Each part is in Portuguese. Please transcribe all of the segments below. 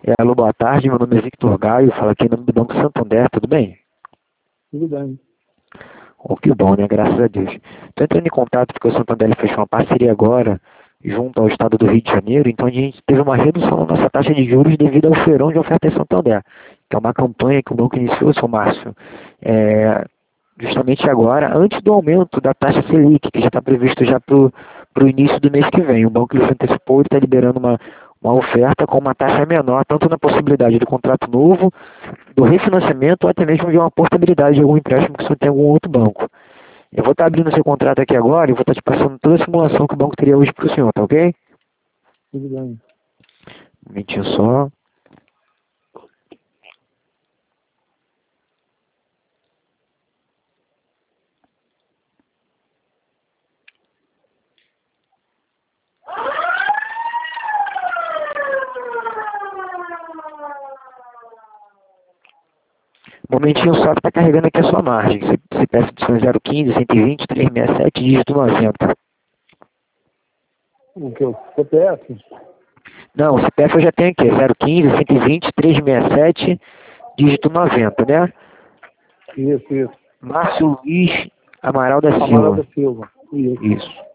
Alô, boa tarde, meu nome é Victor Gaio, falo aqui em nome do Banco Santander, tudo bem? Tudo bem. Oh, que bom, né? Graças a Deus. Estou entrando em contato porque o Santander fechou uma parceria agora junto ao estado do Rio de Janeiro, então a gente teve uma redução na nossa taxa de juros devido ao feirão de oferta em Santander, que é uma campanha que o banco iniciou, seu Márcio, justamente agora, antes do aumento da taxa Selic, que já está previsto já para o início do mês que vem. O banco ele antecipou e está liberando uma oferta com uma taxa menor, tanto na possibilidade do contrato novo, do refinanciamento ou até mesmo de uma portabilidade de algum empréstimo que você tem em algum outro banco. Eu vou estar abrindo seu contrato aqui agora e vou estar te passando toda a simulação que o banco teria hoje para o senhor, tá ok? Tudo bem. Um momentinho só. Um momentinho só que está carregando aqui a sua margem. CPF de 015, 120, 367, dígito 90. O que? O CPF? Não, o CPF eu já tenho aqui, 015, 120, 367, dígito 90, né? Isso. Márcio Luiz Amaral da Amaral Silva. da Silva. Isso.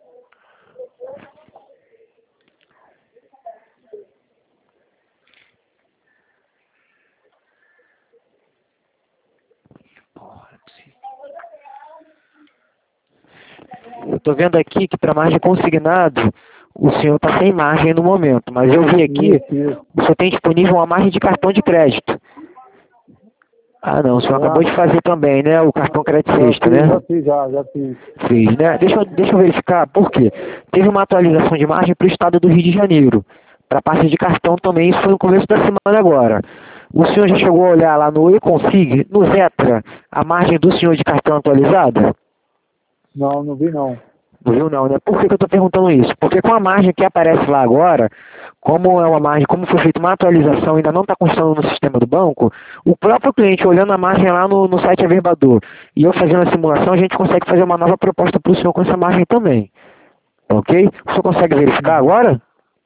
Eu estou vendo aqui que para margem consignado, o senhor está sem margem no momento, mas eu vi aqui, Isso. o senhor tem disponível uma margem de cartão de crédito. Ah, não, o senhor acabou de fazer também, né? O cartão crédito sexta, né? Já fiz. Fez, né? Deixa eu verificar, por quê? Teve uma atualização de margem para o estado do Rio de Janeiro. Para a parte de cartão também, isso foi no começo da semana agora. O senhor já chegou a olhar lá no eConsig, no Zetra, a margem do senhor de cartão atualizada? Não vi não. Não viu não, né? Por que eu estou perguntando isso? Porque com a margem que aparece lá agora, como é uma margem, como foi feita uma atualização, ainda não está constando no sistema do banco, o próprio cliente olhando a margem lá no site Averbador e eu fazendo a simulação, a gente consegue fazer uma nova proposta para o senhor com essa margem também. Ok? O senhor consegue verificar agora?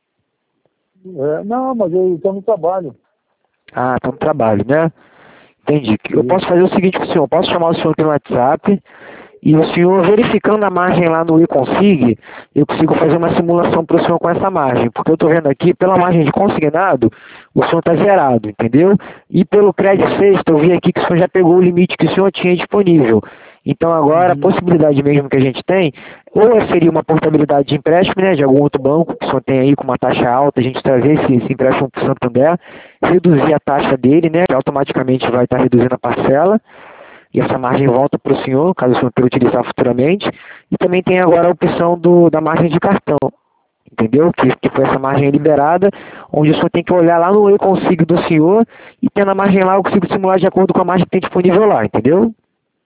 Não, mas eu estou no trabalho. Ah, está no trabalho, né? Entendi. Eu posso fazer o seguinte com o senhor, eu posso chamar o senhor aqui no WhatsApp e o senhor verificando a margem lá no eConsig, eu consigo fazer uma simulação para o senhor com essa margem, porque eu estou vendo aqui, pela margem de consignado, o senhor está zerado, entendeu? E pelo crédito sexta, eu vi aqui que o senhor já pegou o limite que o senhor tinha disponível. Então agora a possibilidade mesmo que a gente tem, ou seria uma portabilidade de empréstimo, né, de algum outro banco que o senhor tem aí com uma taxa alta, a gente trazer esse empréstimo para o Santander, reduzir a taxa dele, né, que automaticamente vai estar reduzindo a parcela, e essa margem volta para o senhor, caso o senhor queira utilizar futuramente, e também tem agora a opção da margem de cartão, entendeu? Que foi essa margem liberada, onde o senhor tem que olhar lá no eConsig do senhor, e tendo a margem lá, eu consigo simular de acordo com a margem que tem disponível lá, entendeu?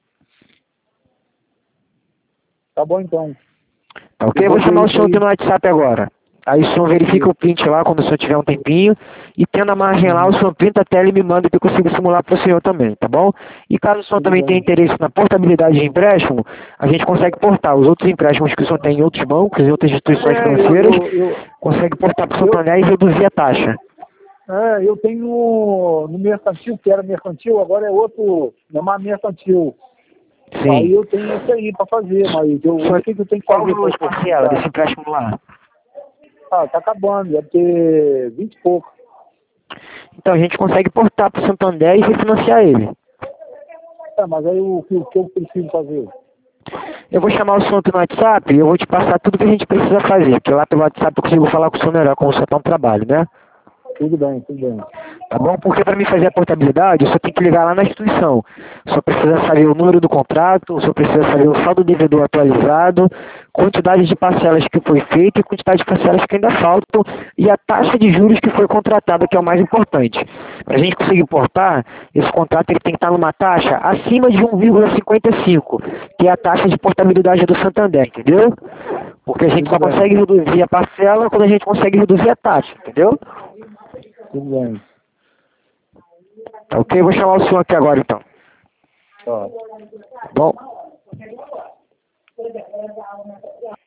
Tá bom então. Ok, eu vou chamar o senhor aqui no WhatsApp agora. Aí o senhor verifica o print lá quando o senhor tiver um tempinho. E tendo a margem lá, o senhor printa a tela e me manda que eu consigo simular para o senhor também, tá bom? E caso o senhor também tenha interesse na portabilidade de empréstimo, a gente consegue portar os outros empréstimos que o senhor tem em outros bancos, em outras instituições financeiras, consegue portar para o Santander e reduzir a taxa. Eu tenho no mercantil, que era mercantil, agora é outro, não é mais mercantil. Sim. Aí eu tenho isso aí para fazer, mas o que eu tenho que Qual fazer? o valor de parcela desse empréstimo lá? Tá acabando, deve ter 20 e pouco. Então a gente consegue portar para o Santander e refinanciar ele. Mas aí o que eu preciso fazer? Eu vou chamar o senhor aqui no WhatsApp e eu vou te passar tudo que a gente precisa fazer, porque lá pelo WhatsApp eu consigo falar com o senhor melhor, como o senhor está no trabalho, né? Tudo bem. Tá bom? Porque para mim fazer a portabilidade, eu só tenho que ligar lá na instituição. Só precisa saber o número do contrato, só precisa saber o saldo devedor atualizado, quantidade de parcelas que foi feita e quantidade de parcelas que ainda faltam e a taxa de juros que foi contratada, que é o mais importante. Para a gente conseguir portar, esse contrato ele tem que estar numa taxa acima de 1,55, que é a taxa de portabilidade do Santander, entendeu? Porque a gente só consegue reduzir a parcela quando a gente consegue reduzir a taxa, entendeu? Tudo bem. Tá ok? Vou chamar o senhor aqui agora, então. Tá. Bom.